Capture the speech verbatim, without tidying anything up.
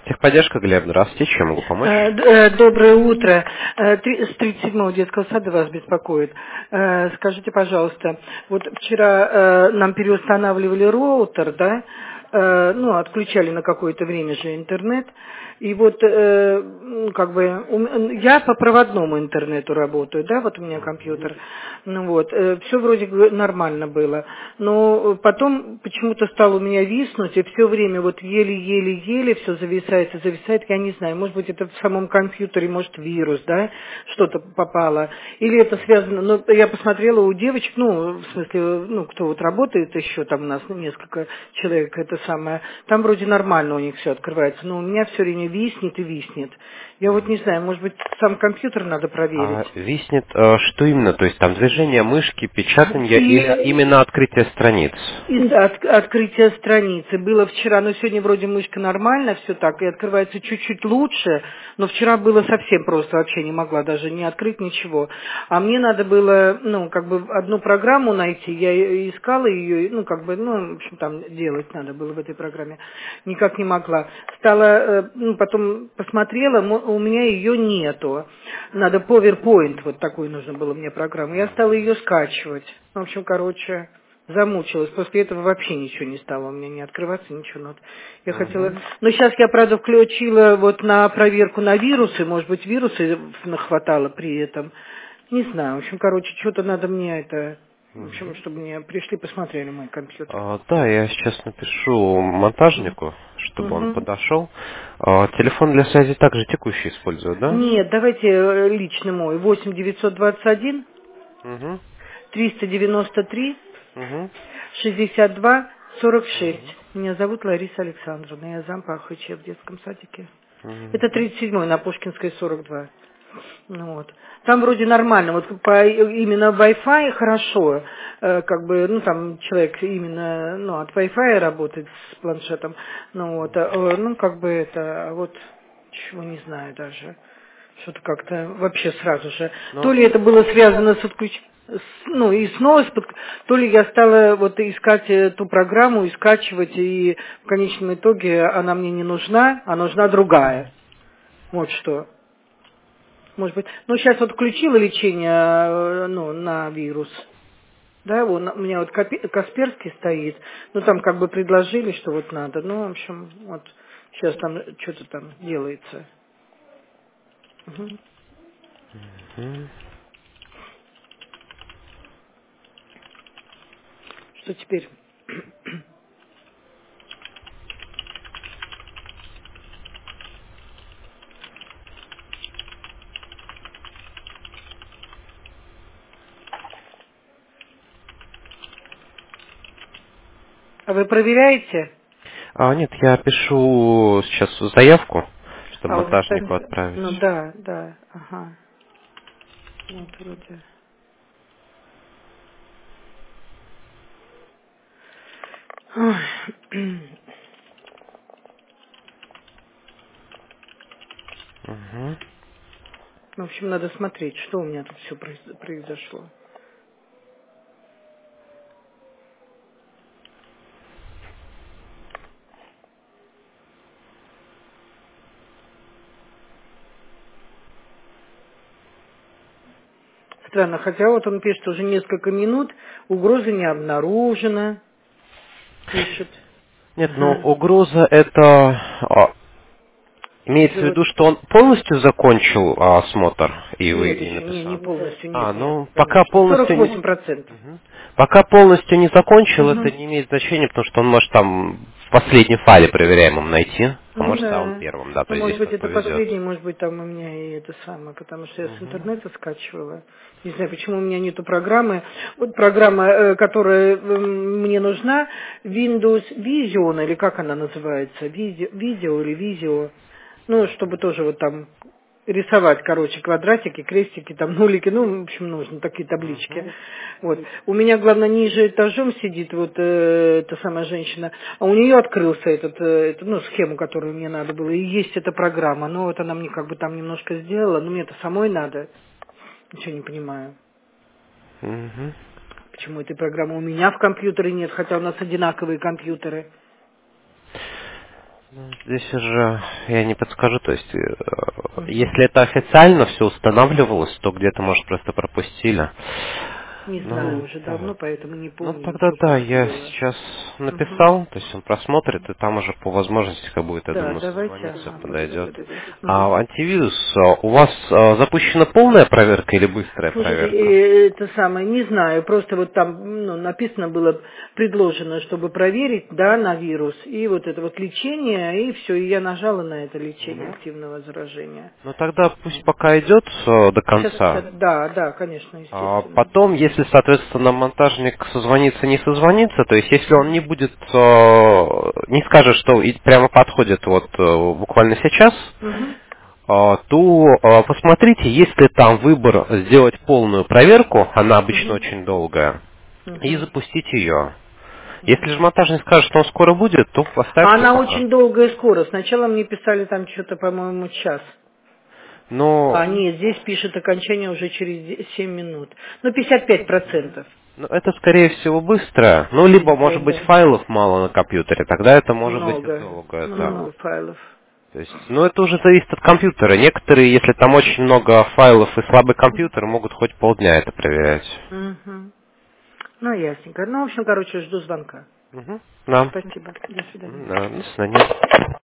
Техподдержка, Глеб, здравствуйте, чем могу помочь? Э, д- э, Доброе утро. Э, три- С тридцать седьмого детского сада вас беспокоит. Э, Скажите, пожалуйста, вот вчера э, нам переустанавливали роутер, да, э, ну, отключали на какое-то время же интернет, и вот, э, ну, как бы, у м- я по проводному интернету работаю, да, вот у меня компьютер, ну вот, все вроде бы нормально было, но потом почему-то стало у меня виснуть, и все время вот еле-еле-еле все зависает и зависает, я не знаю, может быть, это в самом компьютере, может, вирус, да, что-то попало, или это связано, но я посмотрела у девочек, ну, в смысле, ну, кто вот работает еще, там у нас несколько человек, это самое, там вроде нормально у них все открывается, но у меня все время виснет и виснет. Я вот не знаю, может быть, сам компьютер надо проверить. А виснет, э, что именно? То есть там движение мышки, печатание или И именно открытие страниц? из от- открытия страницы. Было вчера, но сегодня вроде мышка нормально, все так, и открывается чуть-чуть лучше, но вчера было совсем просто, вообще не могла даже не открыть ничего. А мне надо было, ну, как бы одну программу найти, я и- искала ее, ну, как бы, ну, в общем, там делать надо было в этой программе, никак не могла. Стала, э, ну, потом посмотрела, мо- у меня ее нету. Надо PowerPoint, вот такую нужно было мне программу. Я стала ее скачивать. В общем, короче... Замучилась. После этого вообще ничего не стало у меня не открываться, ничего. Ну, вот я хотела... Мгм. Но сейчас я, правда, включила вот на проверку на вирусы. Может быть, вирусы нахватало при этом. Не знаю. В общем, короче, что-то надо мне это... В общем, Мгм. чтобы мне пришли, посмотрели мой компьютер. А, да, я сейчас напишу монтажнику, чтобы он Мгм. подошел. А, телефон для связи также текущий используют, да? Нет, давайте э, личный мой. восемь девятьсот двадцать один Угу. триста девяносто три Угу. шестьдесят два сорок шесть. Меня зовут Лариса Александровна. Я зам по охотче в детском садике. Это Угу. тридцать седьмой на Пушкинской сорок два. Ну вот. Там вроде нормально, вот по именно Wi-Fi хорошо, э, как бы, ну там человек именно, ну от Wi-Fi работает с планшетом, ну вот, а, э, ну как бы это, а вот чего не знаю даже, что-то как-то вообще сразу же, то Ну, ли это было связано с отключением, ну и снова, с под- то ли я стала вот искать эту программу и скачивать, и в конечном итоге она мне не нужна, а нужна другая. Вот что. Может быть. Ну, сейчас вот включила лечение, э, ну, на вирус. Да, вон, у меня вот Капи- Касперский стоит. Ну, там как бы предложили, что вот надо. Ну, в общем, вот сейчас там что-то там делается. Мгм. мгм. Что теперь? А вы проверяете? А, нет, я пишу сейчас заявку, чтобы А, уже монтажнику ставите? отправить. Ну, да, да, ага. Вот вроде. Ой. Угу. В общем, надо смотреть, что у меня тут все произошло. Странно, хотя вот он пишет уже несколько минут, угрозы не обнаружено, пишет. Нет, ну Ага. угроза это а, имеется Если в вот... виду, что он полностью закончил а, осмотр и вы Нет, и еще не, не написал. полностью, А, нет, нет, ну пока конечно. полностью не, сорок восемь процентов. Мгм. Пока полностью не закончил, это Угу. не имеет значения, потому что он может там в последнем файле проверяемом найти, а Ну может в самом да. первом, да, то Ну, есть может здесь быть, как это повезет. последний, может быть, там у меня и это самое, потому что я с Мгм. интернета скачивала. Не знаю, почему у меня нету программы. Вот программа, э, которая м, мне нужна, Windows Vision, или как она называется, видео, видео или видео, ну, чтобы тоже вот там рисовать, короче, квадратики, крестики, там нулики, ну, в общем, нужно такие таблички. Мгм. Вот. У меня, главное, ниже этажом сидит вот э, эта самая женщина, а у нее открылся этот, э, это, ну, схему, которую мне надо было, и есть эта программа, но вот она мне как бы там немножко сделала, но мне это самой надо, ничего не понимаю. Мгм. Почему этой программы у меня в компьютере нет, хотя у нас одинаковые компьютеры. Ну, здесь уже я не подскажу, то есть, э, если это официально все устанавливалось, то где-то, может, просто пропустили. Не знаю, Ну, уже так. давно, поэтому не Ну, помню тогда ничего, да, как я было. сейчас Мгм. написал, то есть он просмотрит, и там уже по возможности, как будет, я Да, думаю, давайте, созвониться, ага, подойдет. посмотрим. Мгм. А антивирус, а, у вас а, запущена полная проверка или быстрая Слушайте, проверка? э, это самое, не знаю, просто вот там ну, написано было, предложено, чтобы проверить, да, на вирус, и вот это вот лечение, и все, и я нажала на это лечение Мгм. активного заражения. Ну тогда пусть пока идет а, до Сейчас, конца. сейчас, да, да, конечно, А естественно. потом, если, соответственно, монтажник созвонится, не созвонится, то есть если он Мгм. не будет, э, не скажет, что и прямо подходит вот э, буквально сейчас, Мгм. э, то э, посмотрите, есть ли там выбор сделать полную проверку, она обычно Мгм. очень долгая, и Мгм. запустить ее. Если Мгм. же монтажник скажет, что он скоро будет, то А поставьте она пока. очень долгая и скоро. Сначала мне писали там что-то, по-моему, час. Но А нет, здесь пишет окончание уже через семь минут. Ну, пятьдесят пять процентов. ну, это, скорее всего, быстро. Ну, либо, может быть, Быстро. файлов мало на компьютере, тогда это может быть и Много. долго, да. Много файлов. То есть, ну, это уже зависит от компьютера. Некоторые, если там очень много файлов и слабый компьютер, могут хоть полдня это проверять. Мгм. Ну, ясненько. Ну, в общем, короче, жду звонка. Угу. Да. Спасибо. До свидания. Да, до свидания.